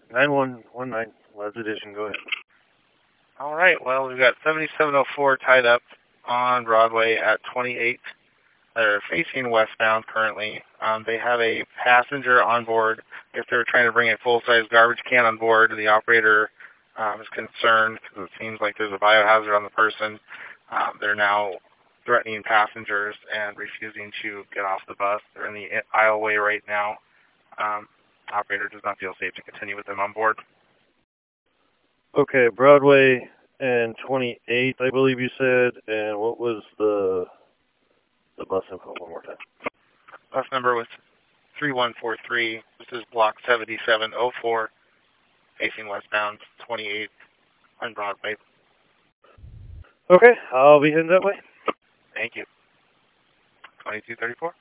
9119, Last Edition, go ahead. All right, well, we've got 7704 tied up on Broadway at 28. They're facing westbound currently. They have a passenger on board. If they're trying to bring a full-size garbage can on board, the operator is concerned because it seems like there's a biohazard on the person. They're now threatening passengers and refusing to get off the bus. They're in the aisleway right now. Operator does not feel safe to continue with them on board. Okay, Broadway and 28, I believe you said. And what was the bus info one more time? Bus number was 3143. This is block 7704, facing westbound 28 on Broadway. Okay, I'll be heading that way. Thank you. 2234.